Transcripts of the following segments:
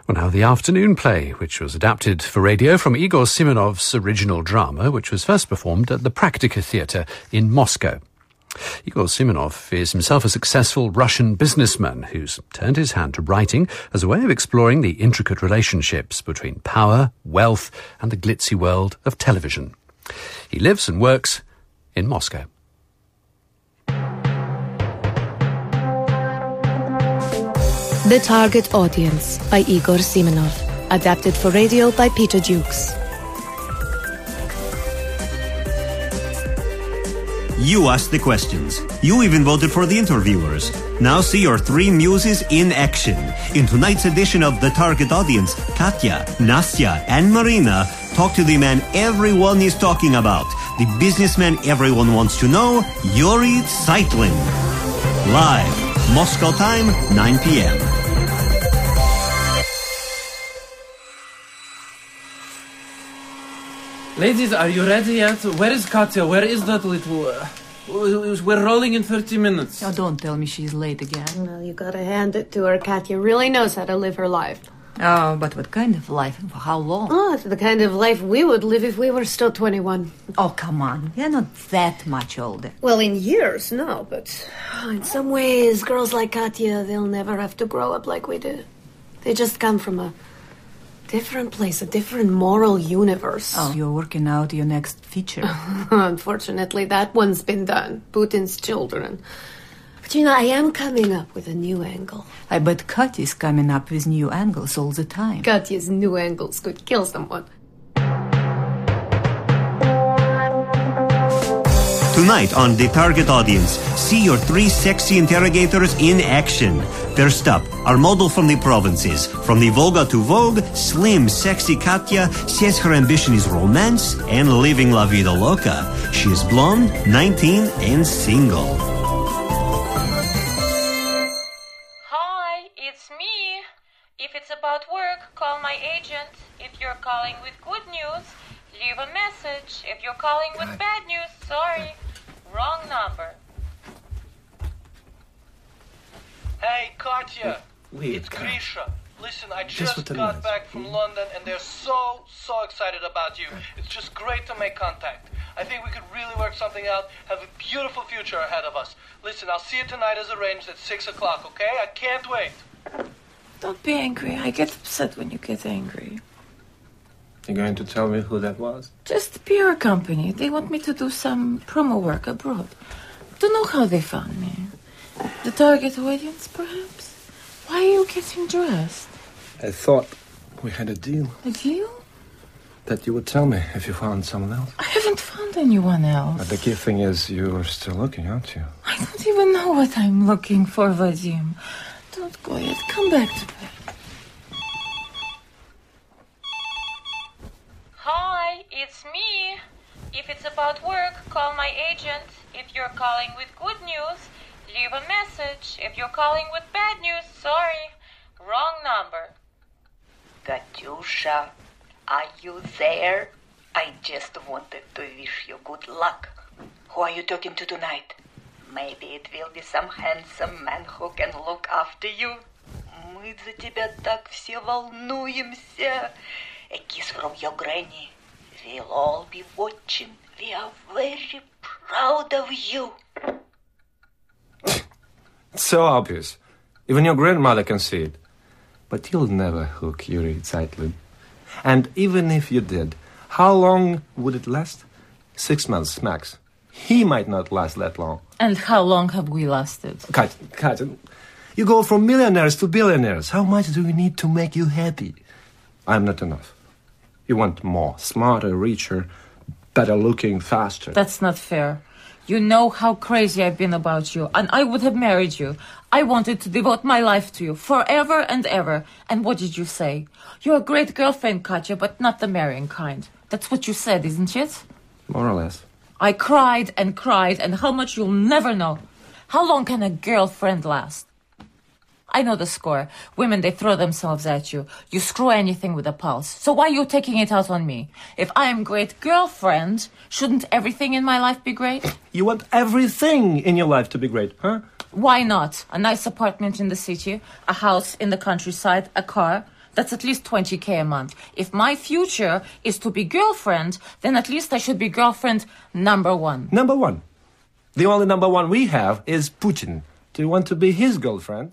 Well, now the afternoon play, which was adapted for radio from Igor Simonov's original drama, which was first performed at the Praktika Theatre in Moscow. Igor Simonov is himself a successful Russian businessman who's turned his hand to writing as a way of exploring the intricate relationships between power, wealth, and the glitzy world of television. He lives and works in Moscow. The Target Audience by Igor Simonov, adapted for radio by Peter Dukes. You asked the questions. You even voted for the interviewers. Now see your three muses in action. In tonight's edition of The Target Audience, Katya, Nastya, and Marina talk to the man everyone is talking about. The businessman everyone wants to know, Yuri Tsaitlin. Live, Moscow time, 9 p.m. Ladies, are you ready yet? Where is Katya? Where is that little... We're rolling in 30 minutes. Oh, don't tell me she's late again. Well, you gotta hand it to her. Katya really knows how to live her life. Oh, but what kind of life and for how long? Oh, it's the kind of life we would live if we were still 21. Oh, come on. You're not that much older. Well, in years, no, but in some ways, girls like Katya, they'll never have to grow up like we did. They just come from a different place, a different moral universe. Oh, you're working out your next feature. Unfortunately, that one's been done. Putin's children. But I am coming up with a new angle. I bet Katya's coming up with new angles all the time. Katya's new angles could kill someone. Tonight on The Target Audience, see your three sexy interrogators in action. First up, our model from the provinces. From the Volga to Vogue, slim, sexy Katya says her ambition is romance and living la vida loca. She is blonde, 19, and single. Hi, it's me. If it's about work, call my agent. If you're calling with good news, leave a message. If you're calling with bad news, sorry. Wrong number. Hey, Katya. Wait, it's Grisha. Listen, I Just just what got it is. back from London and they're so excited about you. It's just great to make contact. I think we could really work something out, have a beautiful future ahead of us. Listen, I'll see you tonight as arranged at 6 o'clock, okay? I can't wait. Don't be angry. I get upset when you get angry. You're going to tell me who that was? Just the PR company. They want me to do some promo work abroad. Don't know how they found me. The Target Audience, perhaps? Why are you getting dressed? I thought we had a deal. A deal? That you would tell me if you found someone else. I haven't found anyone else. But the key thing is you're still looking, aren't you? I don't even know what I'm looking for, Vadim. Don't go yet. Come back to bed. Hi, it's me. If it's about work, call my agent. If you're calling with good news, leave a message. If you're calling with bad news, sorry. Wrong number. Katyusha, are you there? I just wanted to wish you good luck. Who are you talking to tonight? Maybe it will be some handsome man who can look after you. Мы за тебя так все волнуемся. A kiss from your granny. We'll all be watching. We are very proud of you. It's so obvious. Even your grandmother can see it. But you'll never hook Yuri Tsaitlin. And even if you did, how long would it last? 6 months max. He might not last that long. And how long have we lasted? Katya, you go from millionaires to billionaires. How much do we need to make you happy? I'm not enough. You want more, smarter, richer, better looking, faster. That's not fair. You know how crazy I've been about you, and I would have married you. I wanted to devote my life to you, forever and ever. And what did you say? You're a great girlfriend, Katya, but not the marrying kind. That's what you said, isn't it? More or less. I cried, and how much you'll never know. How long can a girlfriend last? I know the score. Women, they throw themselves at you. You screw anything with a pulse. So why are you taking it out on me? If I am great girlfriend, shouldn't everything in my life be great? You want everything in your life to be great, huh? Why not? A nice apartment in the city, a house in the countryside, a car. That's at least 20K a month. If my future is to be girlfriend, then at least I should be girlfriend number one. Number one? The only number one we have is Putin. Do you want to be his girlfriend?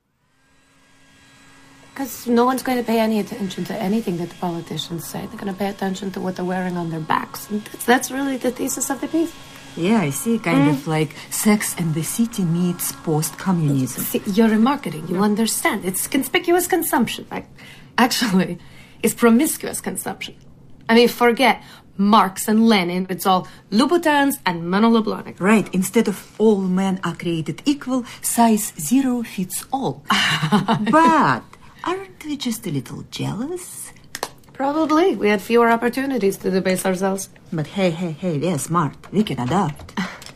Because no one's going to pay any attention to anything that the politicians say. They're going to pay attention to what they're wearing on their backs. And that's really the thesis of the piece. Yeah, I see. Kind of like Sex and the City meets post-communism. See, you're in marketing. You understand. It's conspicuous consumption. Actually, it's promiscuous consumption. I mean, forget Marx and Lenin. It's all Louboutins and Manon LeBlanc. Right. Instead of all men are created equal, size 0 fits all. But aren't we just a little jealous? Probably. We had fewer opportunities to debase ourselves. But hey, we're smart. We can adapt.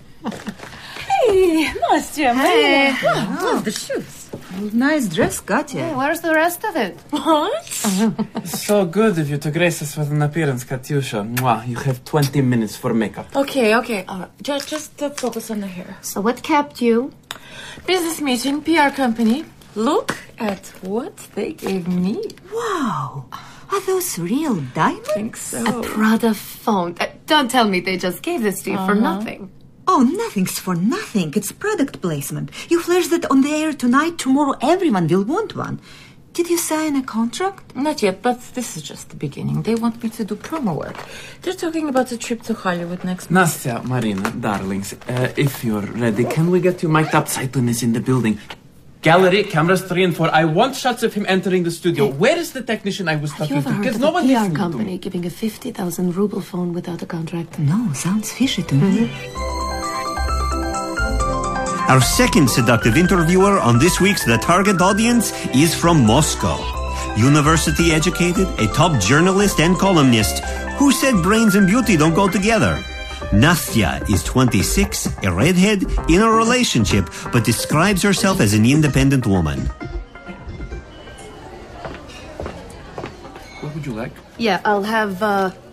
Hey, Nastya, Hey. Love the shoes. Nice dress, Katya. Hey, where's the rest of it? What? So good of you to grace us with an appearance, Katyusha. Mwah, you have 20 minutes for makeup. Okay. Just focus on the hair. So what kept you? Business meeting, PR company. Look at what they gave me. Wow. Are those real diamonds? I think so. A Prada phone. Don't tell me they just gave this to you for nothing. Oh, nothing's for nothing. It's product placement. You flash that on the air tonight, tomorrow everyone will want one. Did you sign a contract? Not yet, but this is just the beginning. They want me to do promo work. They're talking about a trip to Hollywood next month. Nastya, Marina, darlings, if you're ready, can we get you mic'd up? Zeitlin is in the building. Gallery, cameras 3 and 4. I want shots of him entering the studio. Where is the technician I was talking You to? ever heard Because of no a one PR listened company to me. giving a 50,000 ruble phone without a contract? No, sounds fishy to me. Our second seductive interviewer on this week's The Target Audience is from Moscow. University educated, a top journalist and columnist. Who said brains and beauty don't go together? Nastya is 26, a redhead, in a relationship, but describes herself as an independent woman. What would you like? Yeah, I'll have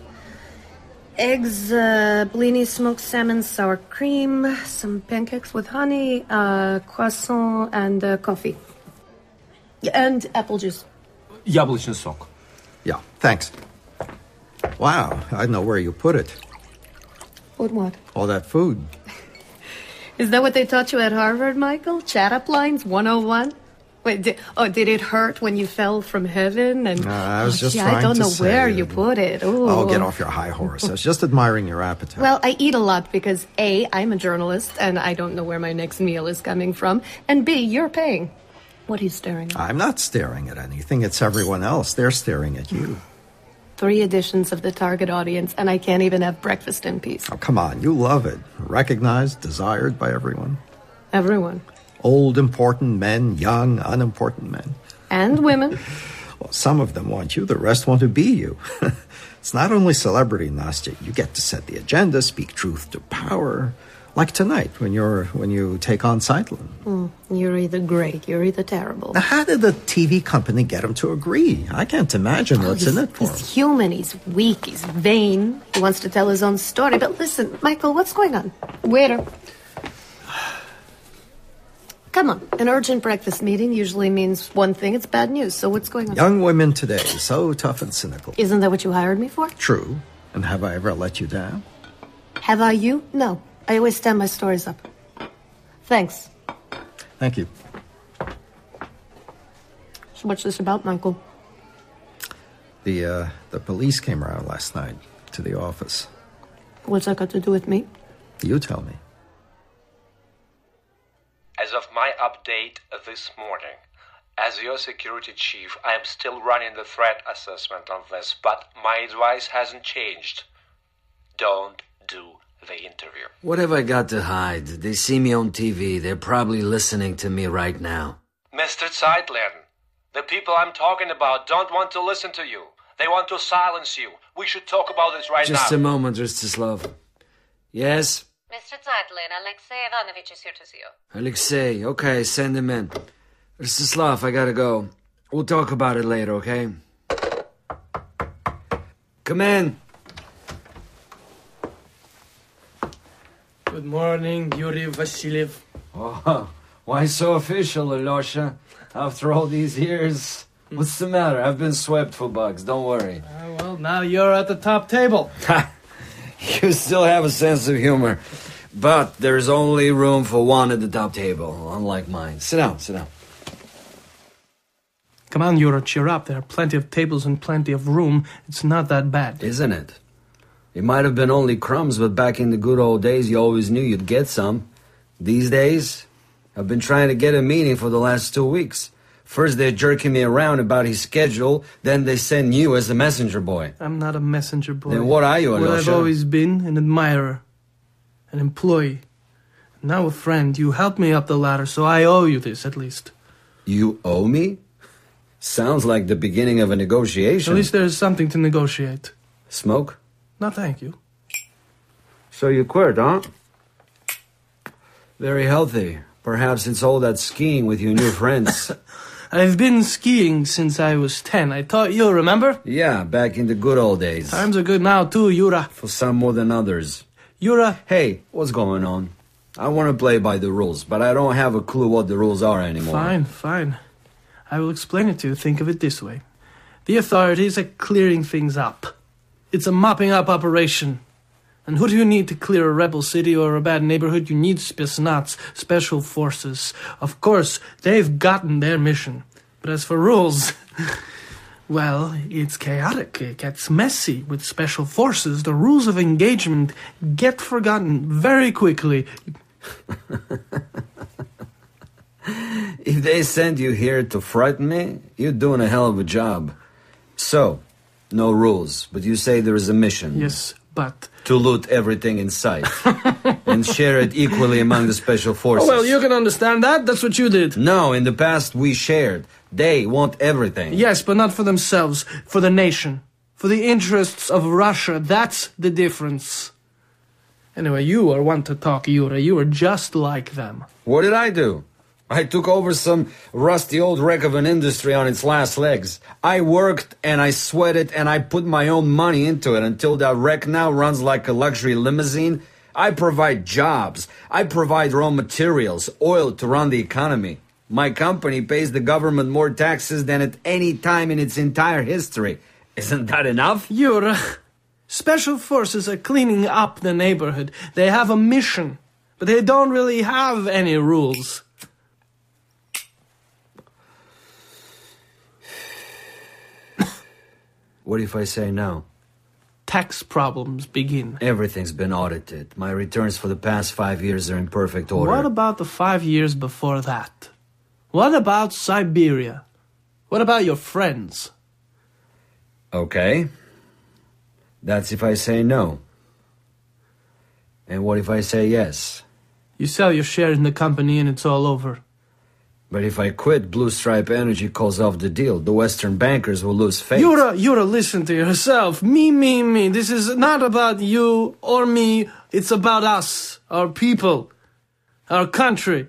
eggs, blini, smoked salmon, sour cream, some pancakes with honey, croissant, and coffee. Yeah, and apple juice. Яблочный сок. Yeah, thanks. Wow, I know where you put it. Put what? All that food. Is that what they taught you at Harvard, Michael? Chat-up lines 101? Wait, did it hurt when you fell from heaven? And I was just gee, trying I don't to know say where it. you put it. Ooh. Oh, get off your high horse. I was just admiring your appetite. Well, I eat a lot because A, I'm a journalist and I don't know where my next meal is coming from, and B, you're paying. What are you staring at? I'm not staring at anything. It's everyone else. They're staring at you. 3 editions of The Target Audience, and I can't even have breakfast in peace. Oh, come on. You love it. Recognized, desired by everyone. Everyone. Old, important men, young, unimportant men. And women. Well, some of them want you. The rest want to be you. It's not only celebrity, Nastya. You get to set the agenda, speak truth to power. Like tonight, when you take on Zeitlin. You're either great, you're either terrible. Now, how did the TV company get him to agree? I can't imagine what's in it for him. He's human, he's weak, he's vain. He wants to tell his own story. But listen, Michael, what's going on? Waiter. Come on, an urgent breakfast meeting usually means one thing, it's bad news. So what's going on? Young women today, so tough and cynical. Isn't that what you hired me for? True. And have I ever let you down? Have I you? No. I always stand my stories up. Thanks. Thank you. So what's this about, Michael? The police came around last night to the office. What's that got to do with me? You tell me. As of my update this morning, as your security chief, I am still running the threat assessment on this, but my advice hasn't changed. Don't do the interview. What have I got to hide? They see me on TV. They're probably listening to me right now. Mr. Zeitlin, the people I'm talking about don't want to listen to you. They want to silence you. We should talk about this right now. Just a moment, Rostislav. Yes? Mr. Zeitlin, Alexei Ivanovich is here to see you. Alexei, okay, send him in. Rostislav, I gotta go. We'll talk about it later, okay? Come in. Good morning, Yuri Vasilyev. Oh, why so official, Alyosha? After all these years... What's the matter? I've been swept for bugs. Don't worry. Well, now you're at the top table. You still have a sense of humor. But there's only room for one at the top table, unlike mine. Sit down, sit down. Come on, Yura, cheer up. There are plenty of tables and plenty of room. It's not that bad. Isn't it? It might have been only crumbs, but back in the good old days, you always knew you'd get some. These days, I've been trying to get a meeting for the last 2 weeks. First, they're jerking me around about his schedule. Then they send you as the messenger boy. I'm not a messenger boy. Then what are you, Alyosha? What I've always been, an admirer. An employee. Now a friend. You helped me up the ladder, so I owe you this, at least. You owe me? Sounds like the beginning of a negotiation. At least there's something to negotiate. Smoke? No, thank you. So you quit, huh? Very healthy. Perhaps it's all that skiing with your new friends. I've been skiing since I was 10. I taught you, remember? Yeah, back in the good old days. Times are good now, too, Yura. For some more than others. Yura. Hey, what's going on? I want to play by the rules, but I don't have a clue what the rules are anymore. Fine. I will explain it to you. Think of it this way. The authorities are clearing things up. It's a mopping up operation. And who do you need to clear a rebel city or a bad neighborhood? You need Spetsnaz, special forces. Of course, they've gotten their mission. But as for rules, well, it's chaotic. It gets messy. With special forces, the rules of engagement get forgotten very quickly. If they send you here to frighten me, you're doing a hell of a job. So, no rules, but you say there is a mission. Yes, but... to loot everything in sight and share it equally among the special forces. Oh, well, you can understand that. That's what you did. No, in the past we shared. They want everything. Yes, but not for themselves. For the nation. For the interests of Russia. That's the difference. Anyway, you are one to talk, Yura. You are just like them. What did I do? I took over some rusty old wreck of an industry on its last legs. I worked and I sweated and I put my own money into it until that wreck now runs like a luxury limousine. I provide jobs. I provide raw materials, oil to run the economy. My company pays the government more taxes than at any time in its entire history. Isn't that enough? Yura, special forces are cleaning up the neighborhood. They have a mission, but they don't really have any rules. What if I say no? Tax problems begin. Everything's been audited. My returns for the past 5 years are in perfect order. What about the 5 years before that? What about Siberia? What about your friends? Okay. That's if I say no. And what if I say yes? You sell your share in the company and it's all over. But if I quit, Blue Stripe Energy calls off the deal. The Western bankers will lose faith. Yura, listen to yourself. Me. This is not about you or me. It's about us, our people, our country.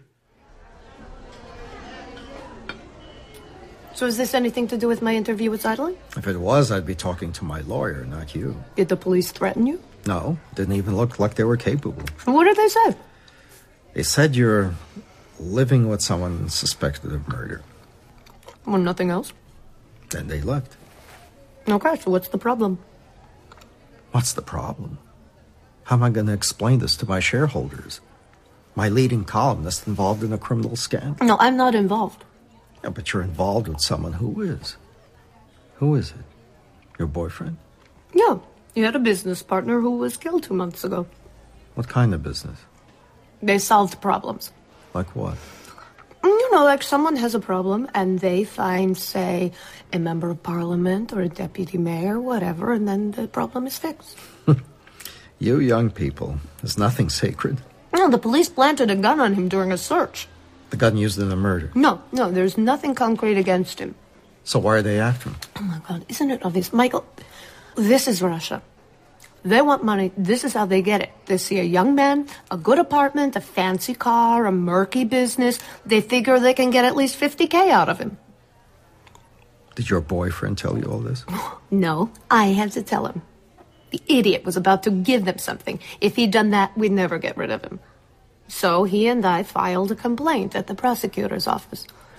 So is this anything to do with my interview with Zeidler? If it was, I'd be talking to my lawyer, not you. Did the police threaten you? No, didn't even look like they were capable. What did they say? They said you're living with someone suspected of murder. Well, nothing else. Then they left. Okay, so what's the problem? What's the problem? How am I going to explain this to my shareholders? My leading columnist involved in a criminal scandal. No, I'm not involved. Yeah, but you're involved with someone who is. Who is it? Your boyfriend? Yeah, you had a business partner who was killed 2 months ago. What kind of business? They solved problems. Like what? You know, like someone has a problem and they find, say, a member of parliament or a deputy mayor, whatever, and then the problem is fixed. You young people, there's nothing sacred. No, the police planted a gun on him during a search. The gun used in the murder. No, there's nothing concrete against him. So why are they after him? Oh my God, isn't it obvious? Michael, this is Russia. They want money. This is how they get it. They see a young man, a good apartment, a fancy car, a murky business. They figure they can get at least $50,000 out of him. Did your boyfriend tell you all this? No, I had to tell him. The idiot was about to give them something. If he'd done that, we'd never get rid of him. So he and I filed a complaint at the prosecutor's office.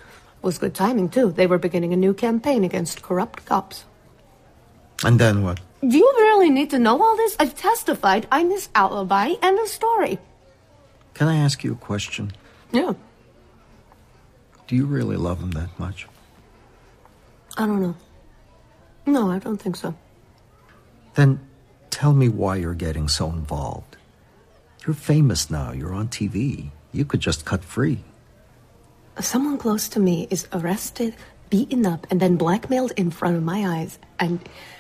was good timing, too. They were beginning a new campaign against corrupt cops. And then what? Do you really need to know all this? I've testified. I'm his alibi and a story. Can I ask you a question? Yeah. Do you really love him that much? I don't know. No, I don't think so. Then tell me why you're getting so involved. You're famous now. You're on TV. You could just cut free. Someone close to me is arrested, beaten up, and then blackmailed in front of my eyes. And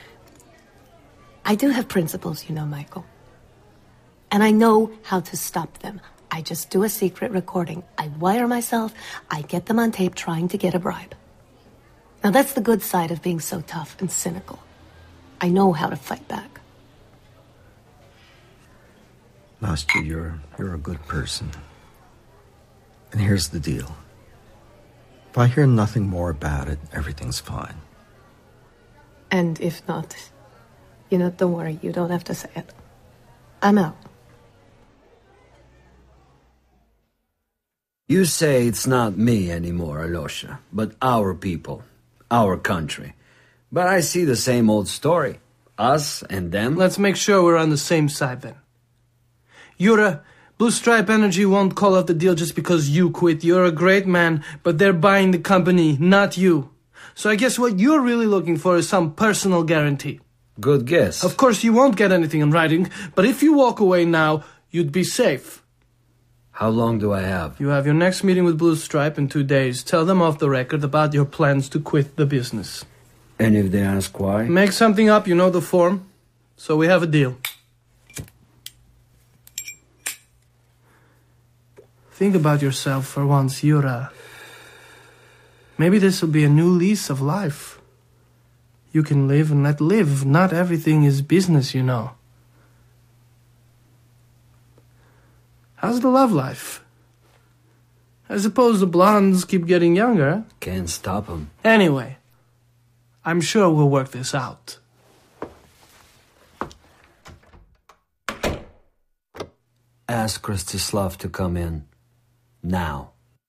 I do have principles, you know, Michael. And I know how to stop them. I just do a secret recording. I wire myself. I get them on tape trying to get a bribe. Now, that's the good side of being so tough and cynical. I know how to fight back. Nastya, you're a good person. And here's the deal. If I hear nothing more about it, everything's fine. And if not, you know, don't worry. You don't have to say it. I'm out. You say it's not me anymore, Alyosha, but our people, our country. But I see the same old story. Us and them. Let's make sure we're on the same side then. Yura, Blue Stripe Energy won't call off the deal just because you quit. You're a great man, but they're buying the company, not you. So I guess what you're really looking for is some personal guarantee. Good guess. Of course, you won't get anything in writing, but if you walk away now, you'd be safe. How long do I have? You have your next meeting with Blue Stripe in 2 days. Tell them off the record about your plans to quit the business. And if they ask why? Make something up, you know the form. So we have a deal. Think about yourself for once, Yura. Maybe this will be a new lease of life. You can live and let live. Not everything is business, you know. How's the love life? I suppose the blondes keep getting younger. Can't stop them. Anyway, I'm sure we'll work this out. Ask Rostislav to come in. Now.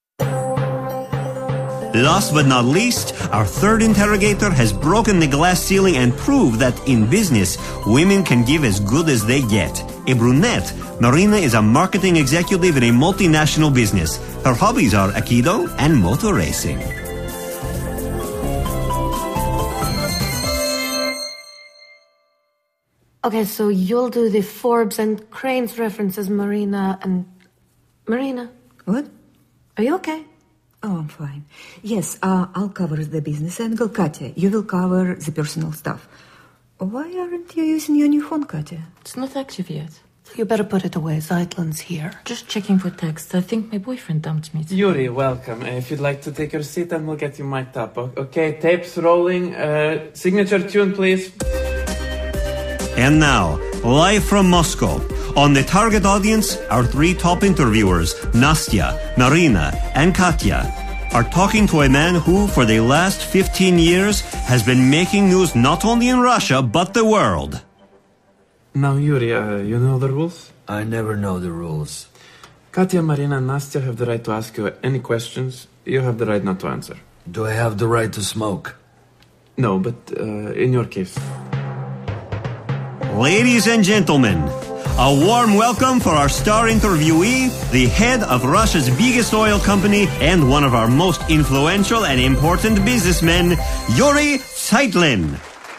Last but not least, our third interrogator has broken the glass ceiling and proved that in business, women can give as good as they get. A brunette, Marina is a marketing executive in a multinational business. Her hobbies are Aikido and motor racing. Okay, so you'll do the Forbes and Cranes references, Marina, and... Marina? What? Are you okay? Oh, I'm fine. Yes, I'll cover the business angle. Katya, you will cover the personal stuff. Why aren't you using your new phone, Katya? It's not active yet. You better put it away. Zeitlin's here. Just checking for text. I think my boyfriend dumped me. Yuri, welcome. If you'd like to take your seat, then we'll get you mic'd up. Okay, tapes rolling. Signature tune, please. And now, live from Moscow, on the target audience, our three top interviewers, Nastya, Marina, and Katya, are talking to a man who, for the last 15 years, has been making news not only in Russia, but the world. Now, Yuri, you know the rules? I never know the rules. Katya, Marina, and Nastya have the right to ask you any questions. You have the right not to answer. Do I have the right to smoke? No, but in your case. Ladies and gentlemen, a warm welcome for our star interviewee, the head of Russia's biggest oil company and one of our most influential and important businessmen, Yuri Zeitlin.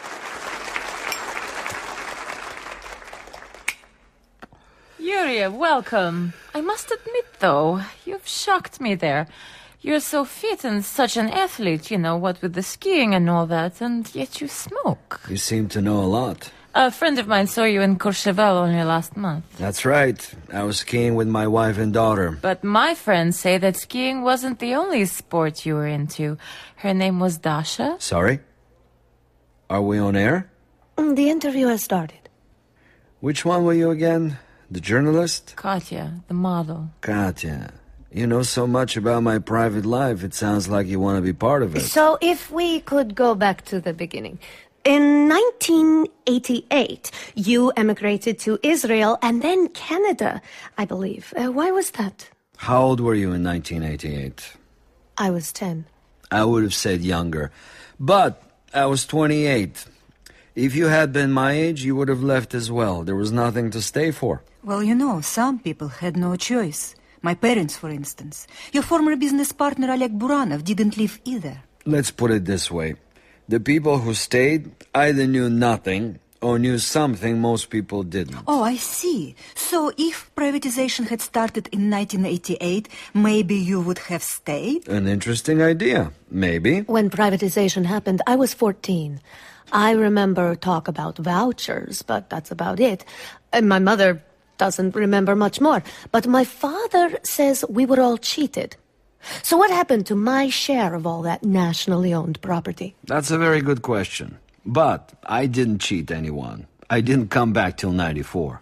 Yuri, welcome. I must admit, though, you've shocked me there. You're so fit and such an athlete, you know, what with the skiing and all that, and yet you smoke. You seem to know a lot. A friend of mine saw you in Courchevel only last month. That's right. I was skiing with my wife and daughter. But my friends say that skiing wasn't the only sport you were into. Her name was Dasha. Sorry? Are we on air? The interview has started. Which one were you again? The journalist? Katya, the model. Katya, you know so much about my private life, it sounds like you want to be part of it. So if we could go back to the beginning. In 1988, you emigrated to Israel and then Canada, I believe. Why was that? How old were you in 1988? I was 10. I would have said younger. But I was 28. If you had been my age, you would have left as well. There was nothing to stay for. Well, you know, some people had no choice. My parents, for instance. Your former business partner, Oleg Buranov, didn't leave either. Let's put it this way. The people who stayed either knew nothing or knew something most people didn't. Oh, I see. So if privatization had started in 1988, maybe you would have stayed? An interesting idea. Maybe. When privatization happened, I was 14. I remember talk about vouchers, but that's about it. And my mother doesn't remember much more. But my father says we were all cheated. So what happened to my share of all that nationally owned property? That's a very good question. But I didn't cheat anyone. I didn't come back till 94.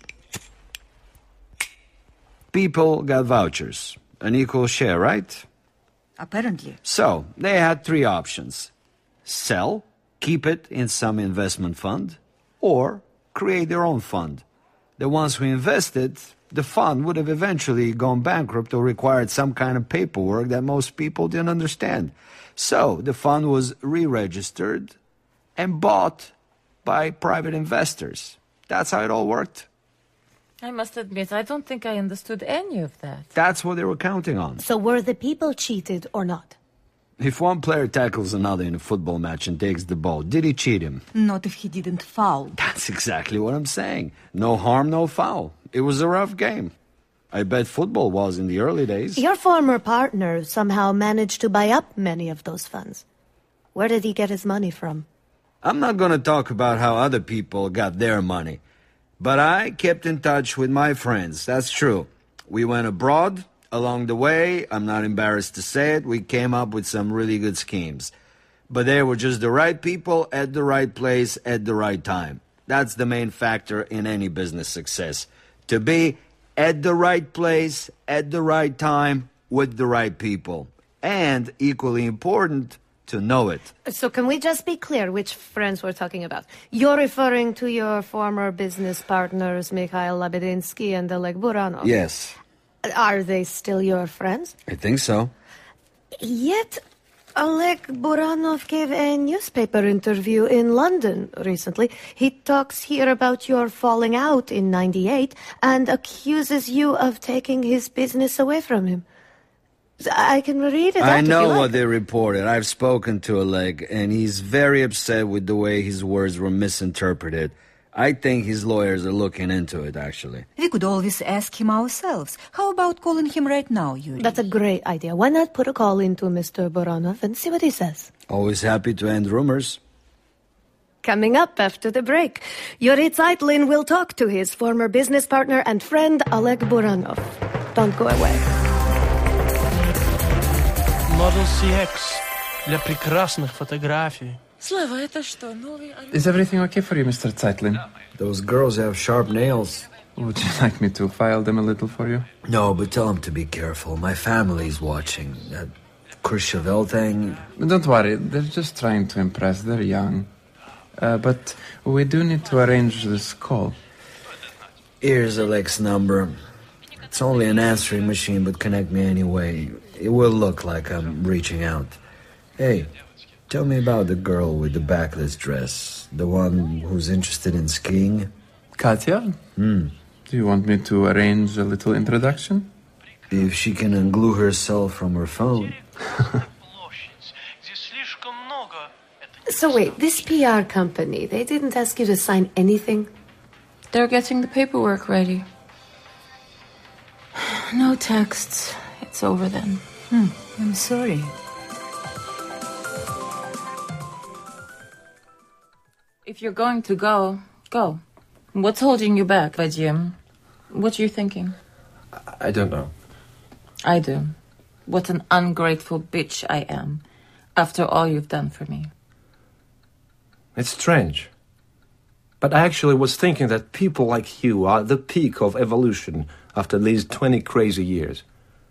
People got vouchers. An equal share, right? Apparently. So, they had three options. Sell, keep it in some investment fund, or create their own fund. The ones who invested, the fund would have eventually gone bankrupt or required some kind of paperwork that most people didn't understand. So, the fund was re-registered and bought by private investors. That's how it all worked. I must admit, I don't think I understood any of that. That's what they were counting on. So were the people cheated or not? If one player tackles another in a football match and takes the ball, did he cheat him? Not if he didn't foul. That's exactly what I'm saying. No harm, no foul. It was a rough game. I bet football was in the early days. Your former partner somehow managed to buy up many of those funds. Where did he get his money from? I'm not going to talk about how other people got their money. But I kept in touch with my friends, that's true. We went abroad. Along the way, I'm not embarrassed to say it, we came up with some really good schemes. But they were just the right people at the right place at the right time. That's the main factor in any business success. To be at the right place, at the right time, with the right people. And, equally important, to know it. So can we just be clear which friends we're talking about? You're referring to your former business partners, Mikhail Labedinsky and Oleg Buranov? Yes. Are they still your friends? I think so. Yet, Oleg Buranov gave a newspaper interview in London recently. He talks here about your falling out in '98 and accuses you of taking his business away from him. I can read it out I know if you like. what they reported. I've spoken to Oleg, and he's very upset with the way his words were misinterpreted. I think his lawyers are looking into it, actually. We could always ask him ourselves. How about calling him right now, Yuri? That's a great idea. Why not put a call into Mr. Buranov and see what he says? Always happy to end rumors. Coming up after the break, Yuri Zeitlin will talk to his former business partner and friend Oleg Buranov. Don't go away. Model CX для прекрасных фотографий. Slava, это что, новый... Is everything okay for you, Mr. Zeitlin? Those girls have sharp nails. Would you like me to file them a little for you? No, but tell them to be careful. My family's watching. That Courchevel thing... Don't worry, they're just trying to impress. They're young. But we do need to arrange this call. Here's Oleg's number. It's only an answering machine, but connect me anyway. It will look like I'm reaching out. Hey, tell me about the girl with the backless dress. The one who's interested in skiing. Katya? Do you want me to arrange a little introduction? If she can unglue herself from her phone. So wait, this PR company, they didn't ask you to sign anything? They're getting the paperwork ready. No texts. It's over then. I'm sorry. If you're going to go, go. What's holding you back, Vadim? What are you thinking? I don't know. I do. What an ungrateful bitch I am, after all you've done for me. It's strange. But I actually was thinking that people like you are the peak of evolution after these 20 crazy years.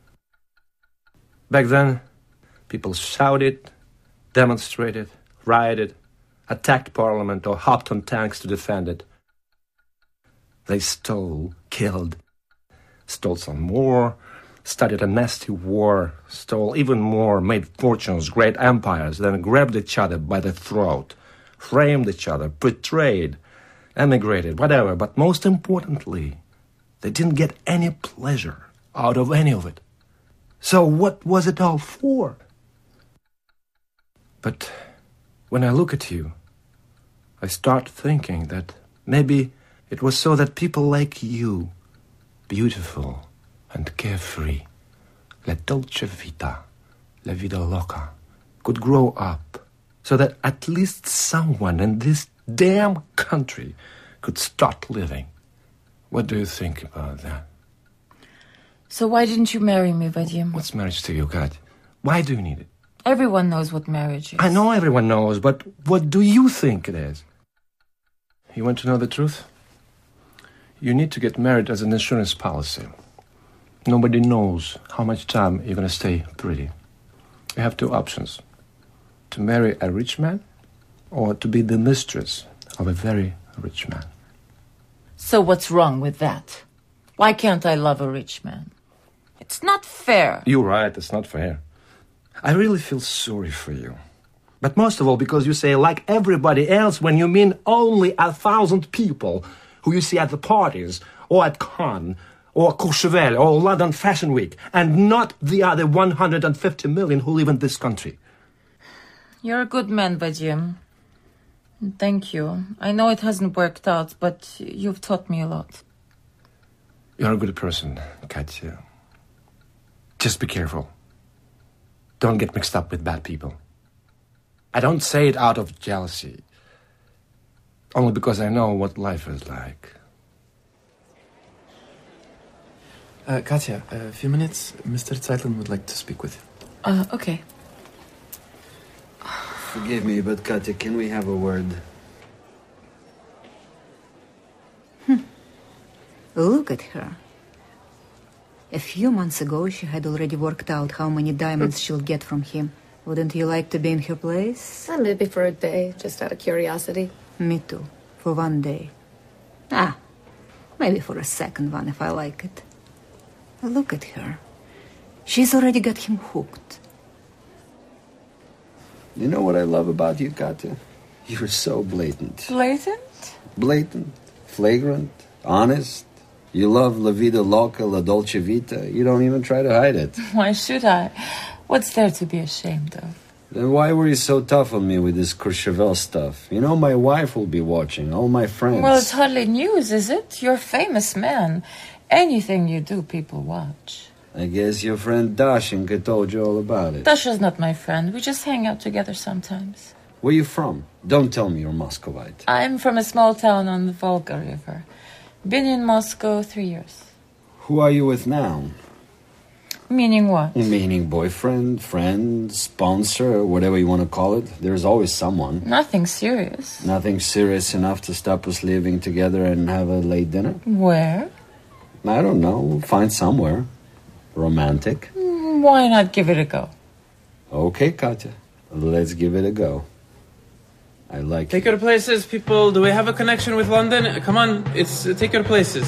Back then, people shouted, demonstrated, rioted, attacked Parliament or hopped on tanks to defend it. They stole, killed, stole some more, started a nasty war, stole even more, made fortunes, great empires, then grabbed each other by the throat, framed each other, betrayed, emigrated, whatever. But most importantly, they didn't get any pleasure out of any of it. So what was it all for? But when I look at you, I start thinking that maybe it was so that people like you, beautiful and carefree, la dolce vita, la vida loca, could grow up so that at least someone in this damn country could start living. What do you think about that? So why didn't you marry me, Vadim? What's marriage to you, Katya? Why do you need it? Everyone knows what marriage is. I know everyone knows, but what do you think it is? You want to know the truth? You need to get married as an insurance policy. Nobody knows how much time you're going to stay pretty. You have two options. To marry a rich man or to be the mistress of a very rich man. So what's wrong with that? Why can't I love a rich man? It's not fair. You're right, it's not fair. I really feel sorry for you. But most of all because you say like everybody else when you mean only 1,000 people who you see at the parties or at Cannes or Courchevel or London Fashion Week and not the other 150 million who live in this country. You're a good man, Vadim. Thank you. I know it hasn't worked out, but you've taught me a lot. You're a good person, Katya. Just be careful. Don't get mixed up with bad people. I don't say it out of jealousy. Only because I know what life is like. Katya, a few minutes. Mr. Zeitlin would like to speak with you. Okay. Forgive me, but Katya, can we have a word? Look at her. A few months ago, she had already worked out how many diamonds she'll get from him. Wouldn't you like to be in her place? Maybe for a day, just out of curiosity. Me too. For one day. Maybe for a second one if I like it. Look at her. She's already got him hooked. You know what I love about you, Katya? You're so blatant. Blatant? Blatant, flagrant, honest. You love La Vida Loca, La Dolce Vita. You don't even try to hide it. Why should I? What's there to be ashamed of? Then why were you so tough on me with this Courchevel stuff? You know, my wife will be watching, all my friends. Well, it's hardly news, is it? You're a famous man. Anything you do, people watch. I guess your friend Dashenka told you all about it. Dasha's not my friend. We just hang out together sometimes. Where you from? Don't tell me you're Muscovite. I'm from a small town on the Volga River. Been in Moscow 3 years. Who are you with now? Meaning what? Meaning boyfriend, friend, sponsor, whatever you want to call it. There's always someone. Nothing serious. Nothing serious enough to stop us living together and have a late dinner? Where? I don't know. We'll find somewhere. Romantic. Why not give it a go? Okay, Katya. Let's give it a go. I like Take your places, people. Do we have a connection with London? Come on, take your places.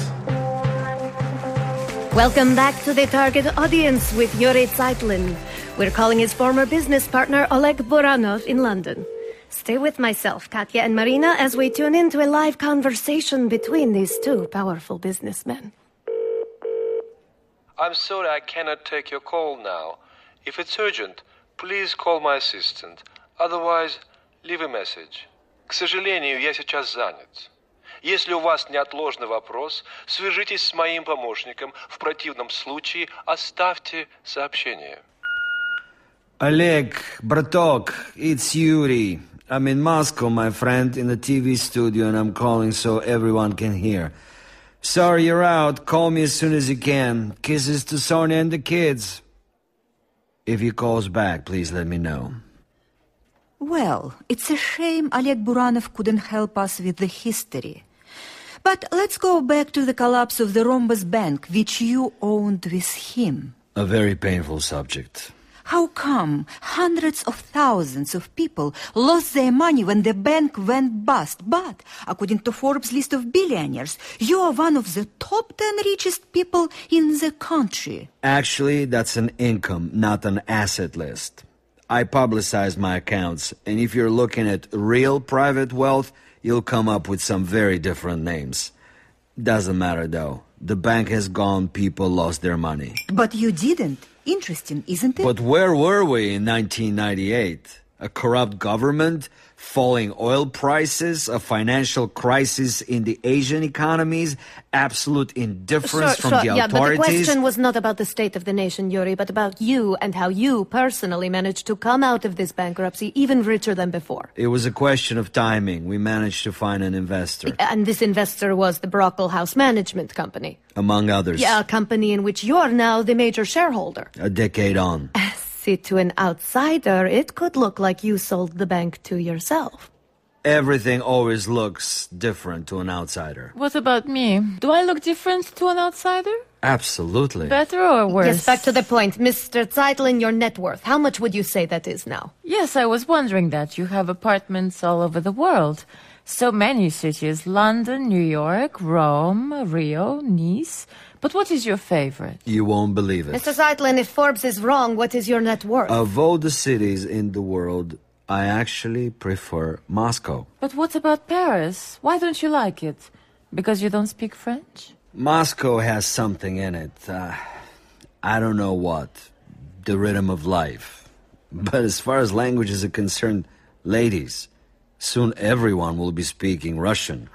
Welcome back to the target audience with Yuri Zeitlin. We're calling his former business partner Oleg Buranov in London. Stay with myself, Katya and Marina, as we tune into a live conversation between these two powerful businessmen. I'm sorry I cannot take your call now. If it's urgent, please call my assistant. Otherwise, leave a message. К сожалению, я сейчас занят. Если у вас неотложный вопрос, свяжитесь с моим помощником. В противном случае оставьте сообщение. Oleg, bratok, it's Yuri. I'm in Moscow, my friend, in the TV studio, and I'm calling so everyone can hear. Sorry you're out. Call me as soon as you can. Kisses to Sonia and the kids. If he calls back, please let me know. Well, it's a shame Oleg Buranov couldn't help us with the history. But let's go back to the collapse of the Rhombus Bank, which you owned with him. A very painful subject. How come hundreds of thousands of people lost their money when the bank went bust? But, according to Forbes' list of billionaires, you are one of the top 10 richest people in the country. Actually, that's an income, not an asset list. I publicize my accounts, and if you're looking at real private wealth, you'll come up with some very different names. Doesn't matter, though. The bank has gone, people lost their money. But you didn't. Interesting, isn't it? But where were we in 1998? A corrupt government, falling oil prices, a financial crisis in the Asian economies, absolute indifference from the authorities. Yeah, but the question was not about the state of the nation, Yuri, but about you and how you personally managed to come out of this bankruptcy even richer than before. It was a question of timing. We managed to find an investor. And this investor was the Brockle House Management Company. Among others. Yeah, a company in which you're now the major shareholder. A decade on. See, to an outsider, it could look like you sold the bank to yourself. Everything always looks different to an outsider. What about me? Do I look different to an outsider? Absolutely. Better or worse? Yes, back to the point. Mr. Zeitlin, your net worth. How much would you say that is now? Yes, I was wondering that. You have apartments all over the world. So many cities. London, New York, Rome, Rio, Nice. But what is your favorite? You won't believe it. Mr. Zeitlin, if Forbes is wrong, what is your net worth? Of all the cities in the world, I actually prefer Moscow. But what about Paris? Why don't you like it? Because you don't speak French? Moscow has something in it. I don't know what. The rhythm of life. But as far as languages are concerned, ladies, soon everyone will be speaking Russian.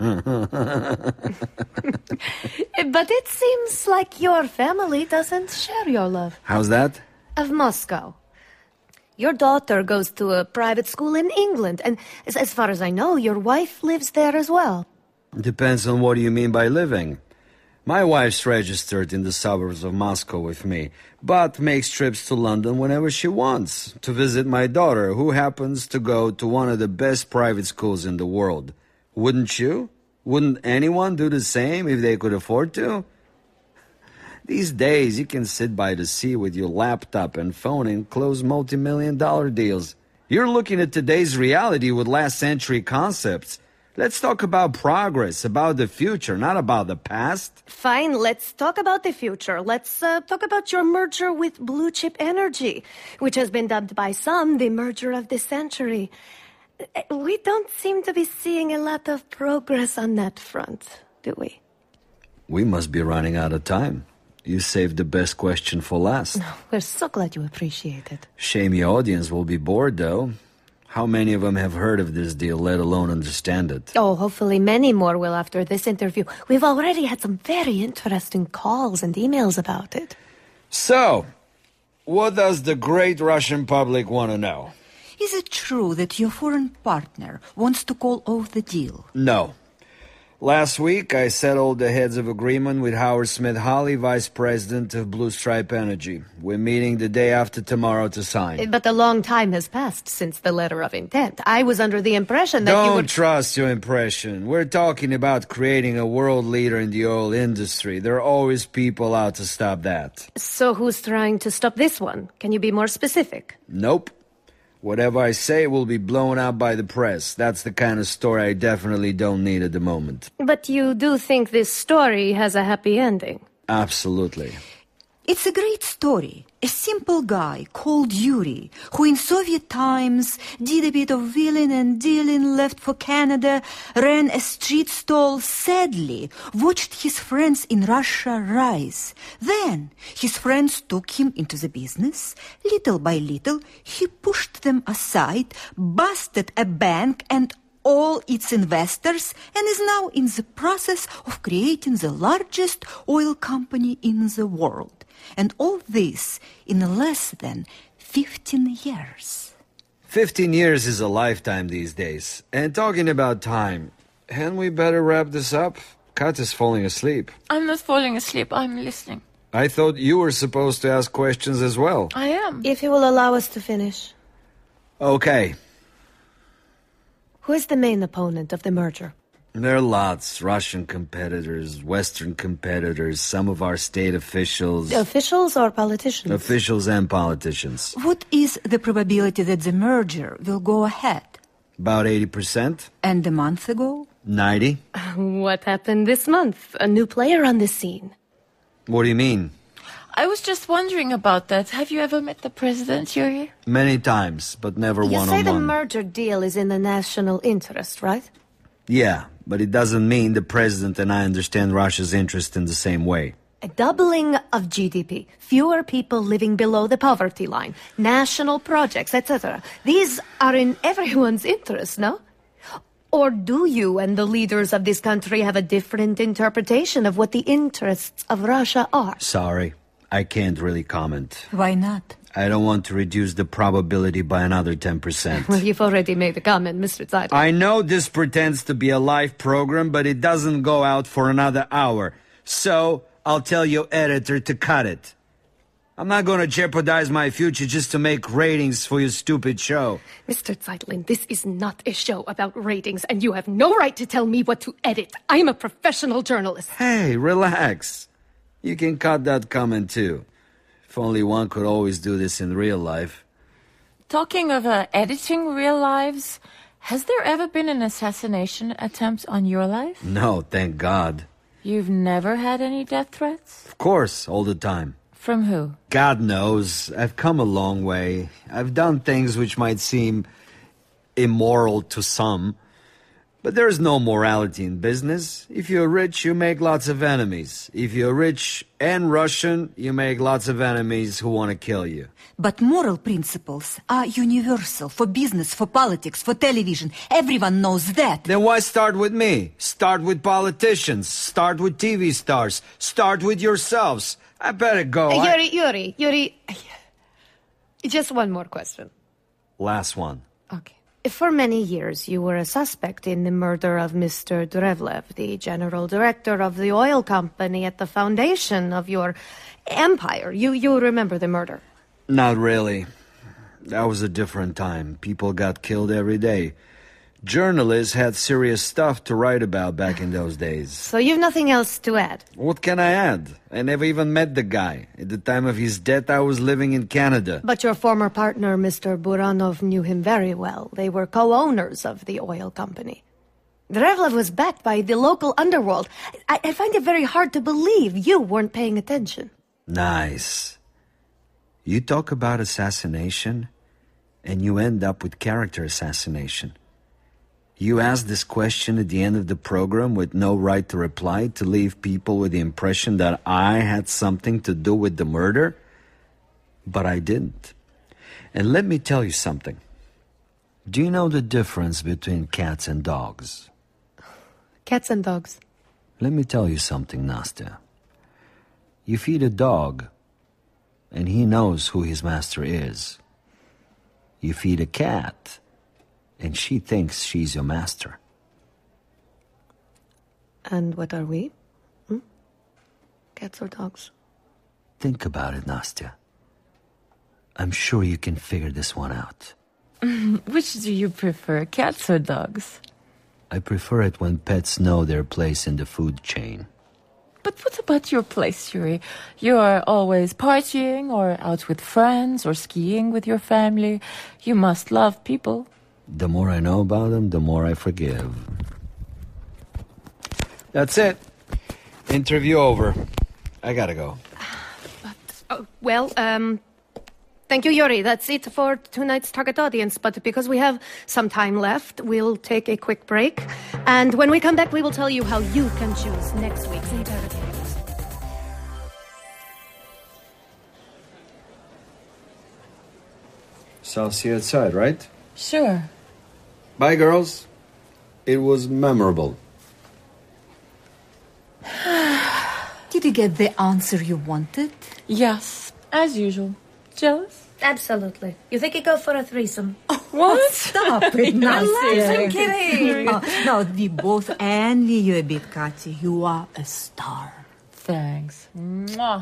But it seems like your family doesn't share your love. How's that? Of Moscow. Your daughter goes to a private school in England, and as far as I know, your wife lives there as well. Depends on what you mean by living. My wife's registered in the suburbs of Moscow with me, but makes trips to London whenever she wants to visit my daughter, who happens to go to one of the best private schools in the world. Wouldn't you? Wouldn't anyone do the same if they could afford to? These days, you can sit by the sea with your laptop and phone and close multi-million-dollar deals. You're looking at today's reality with last-century concepts. Let's talk about progress, about the future, not about the past. Fine, let's talk about the future. Let's talk about your merger with Blue Chip Energy, which has been dubbed by some the merger of the century. We don't seem to be seeing a lot of progress on that front, do we? We must be running out of time. You saved the best question for last. We're so glad you appreciate it. Shame your audience will be bored, though. How many of them have heard of this deal, let alone understand it? Oh, hopefully many more will after this interview. We've already had some very interesting calls and emails about it. So, what does the great Russian public want to know? Is it true that your foreign partner wants to call off the deal? No. Last week, I settled the heads of agreement with Howard Smith-Hawley, Vice President of Blue Stripe Energy. We're meeting the day after tomorrow to sign. But a long time has passed since the letter of intent. I was under the impression that you would... Don't trust your impression. We're talking about creating a world leader in the oil industry. There are always people out to stop that. So who's trying to stop this one? Can you be more specific? Nope. Whatever I say will be blown out by the press. That's the kind of story I definitely don't need at the moment. But you do think this story has a happy ending? Absolutely. It's a great story. A simple guy called Yuri, who in Soviet times did a bit of wheeling and dealing, left for Canada, ran a street stall, sadly watched his friends in Russia rise. Then his friends took him into the business. Little by little, he pushed them aside, busted a bank and all its investors, and is now in the process of creating the largest oil company in the world. And all this in less than 15 years. 15 years is a lifetime these days. And talking about time, hadn't we better wrap this up? Katya's falling asleep. I'm not falling asleep. I'm listening. I thought you were supposed to ask questions as well. I am. If you will allow us to finish. Okay. Who is the main opponent of the merger? There are lots. Russian competitors, Western competitors, some of our state officials. Officials or politicians? Officials and politicians. What is the probability that the merger will go ahead? About 80%. And a month ago? 90. What happened this month? A new player on the scene. What do you mean? I was just wondering about that. Have you ever met the president, Yuri? Many times, but never You say the one-on-one. merger deal is in the national interest, right? Yeah, but it doesn't mean the president and I understand Russia's interest in the same way. A doubling of GDP, fewer people living below the poverty line, national projects, etc. These are in everyone's interest, no? Or do you and the leaders of this country have a different interpretation of what the interests of Russia are? Sorry, I can't really comment. Why not? I don't want to reduce the probability by another 10%. Well, you've already made a comment, Mr. Zeidler. I know this pretends to be a live program, but it doesn't go out for another hour. So, I'll tell your editor to cut it. I'm not going to jeopardize my future just to make ratings for your stupid show. Mr. Zeitlin, this is not a show about ratings, and you have no right to tell me what to edit. I am a professional journalist. Hey, relax. You can cut that comment too. If only one could always do this in real life. Talking of editing real lives, has there ever been an assassination attempt on your life? No, thank God. You've never had any death threats? Of course, all the time. From who? God knows. I've come a long way. I've done things which might seem immoral to some. But there's no morality in business. If you're rich, you make lots of enemies. If you're rich and Russian, you make lots of enemies who want to kill you. But moral principles are universal for business, for politics, for television. Everyone knows that. Then why start with me? Start with politicians. Start with TV stars. Start with yourselves. I better go. Yuri, just one more question. Last one. Okay. For many years, you were a suspect in the murder of Mr. Drevlev, the general director of the oil company at the foundation of your empire. You remember the murder? Not really. That was a different time. People got killed every day. Journalists had serious stuff to write about back in those days. So you've nothing else to add? What can I add? I never even met the guy. At the time of his death, I was living in Canada. But your former partner, Mr. Buranov, knew him very well. They were co-owners of the oil company. Drevlev was backed by the local underworld. I find it very hard to believe you weren't paying attention. Nice. You talk about assassination, and you end up with character assassination. You ask this question at the end of the program with no right to reply, to leave people with the impression that I had something to do with the murder? But I didn't. And let me tell you something. Do you know the difference between cats and dogs? Cats and dogs. Let me tell you something, Nastya. You feed a dog, and he knows who his master is. You feed a cat, and she thinks she's your master. And what are we? Cats or dogs? Think about it, Nastya. I'm sure you can figure this one out. Which do you prefer, cats or dogs? I prefer it when pets know their place in the food chain. But what about your place, Yuri? You are always partying or out with friends or skiing with your family. You must love people. The more I know about them, the more I forgive. That's it. Interview over. I gotta go. Thank you, Yuri. That's it for tonight's target audience. But because we have some time left, we'll take a quick break. And when we come back, we will tell you how you can choose next week's interviews. So I'll see you outside, right? Sure. Bye, girls. It was memorable. Did you get the answer you wanted? Yes, as usual. Jealous? Absolutely. You think you go for a threesome? What? Stop it, Nastya. I'm kidding. No, we both envy you a bit, Katya. You are a star. Thanks. Mwah.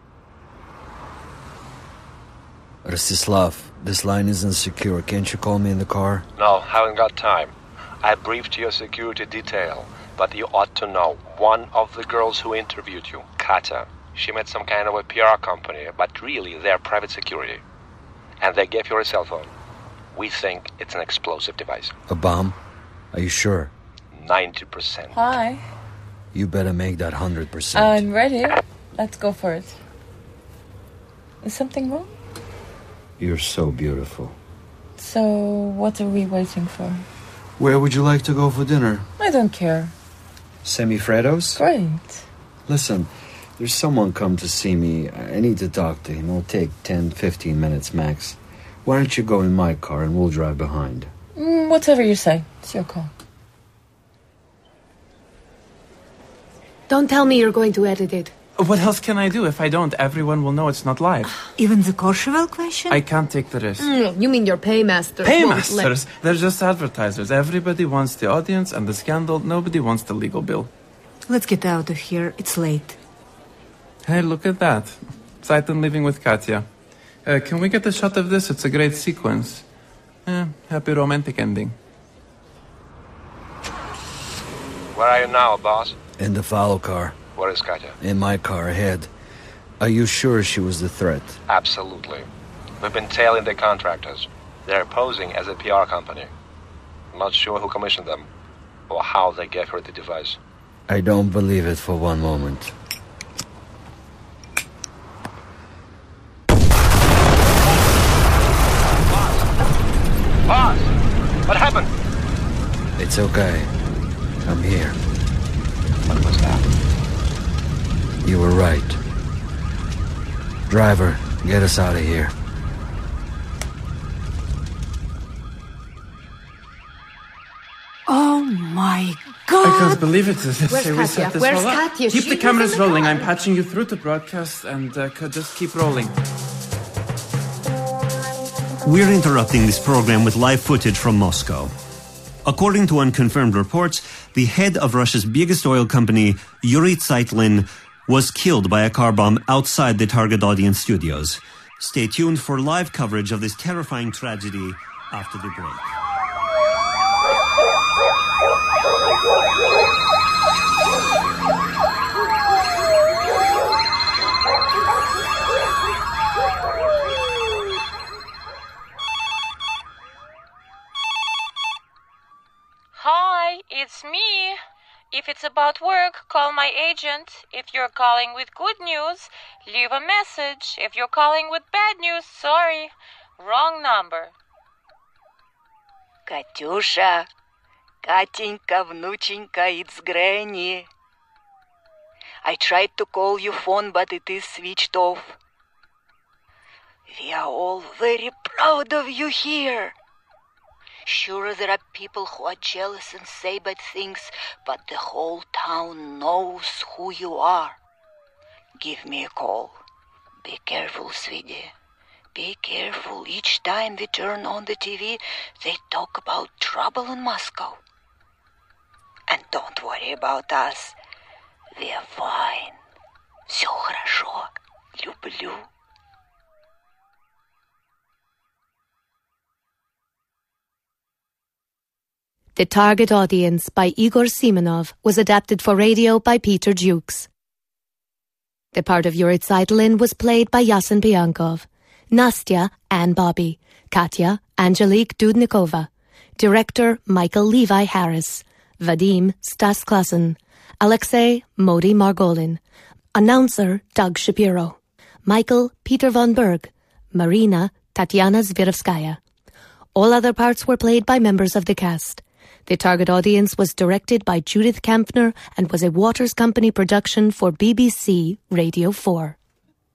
Rostislav, this line isn't secure. Can't you call me in the car? No, haven't got time. I briefed your security detail. But you ought to know, one of the girls who interviewed you, Katya, she met some kind of a PR company, but really they're private security. And they gave her a cell phone. We think it's an explosive device. A bomb? Are you sure? 90%. Hi. You better make that 100%. I'm ready. Let's go for it. Is something wrong? You're so beautiful. So, what are we waiting for? Where would you like to go for dinner? I don't care. Semifredos? Great. Listen, there's someone come to see me. I need to talk to him. It'll take 10, 15 minutes max. Why don't you go in my car and we'll drive behind? Whatever you say. It's your call. Don't tell me you're going to edit it. What else can I do? If I don't, everyone will know it's not live. Even the Courchevel question? I can't take the risk. You mean your paymasters? Paymasters? They're just advertisers. Everybody wants the audience and the scandal. Nobody wants the legal bill. Let's get out of here. It's late. Hey, look at that. Zeitlin living with Katya. Can we get a shot of this? It's a great sequence. Happy romantic ending. Where are you now, boss? In the follow car. Where is Katya? In my car ahead. Are you sure she was the threat? Absolutely. We've been tailing the contractors. They're posing as a PR company. I'm not sure who commissioned them or how they gave her the device. I don't believe it for one moment. Boss! What happened? It's okay. I'm here. What was that? You were right. Driver, get us out of here. Oh my God! I can't believe it. Where's Katya? Where's Katya? Keep She the cameras was in the rolling. car. I'm patching you through to broadcast and just keep rolling. We're interrupting this program with live footage from Moscow. According to unconfirmed reports, the head of Russia's biggest oil company, Yuri Zeitlin, was killed by a car bomb outside the target audience studios. Stay tuned for live coverage of this terrifying tragedy after the break. Hi, it's me. If it's about work, call my agent. If you're calling with good news, leave a message. If you're calling with bad news, sorry, wrong number. Katyusha, Katinka, внученька, it's Granny. I tried to call your phone, but it is switched off. We are all very proud of you here. Sure, there are people who are jealous and say bad things, but the whole town knows who you are. Give me a call. Be careful, sweetie. Be careful. Each time we turn on the TV, they talk about trouble in Moscow. And don't worry about us. We are fine. Все хорошо. Люблю. The Target Audience by Igor Simonov was adapted for radio by Peter Jukes. The part of Yuri Zeitlin was played by Yasin Piankov, Nastya, Anne Bobby, Katya, Angelique Dudnikova, Director Michael Levi Harris, Vadim Stas Klassen, Alexei Modi Margolin, Announcer Doug Shapiro, Michael Peter von Berg, Marina Tatiana Zvirovskaya. All other parts were played by members of the cast. The Target Audience was directed by Judith Kampfner and was a Waters Company production for BBC Radio 4.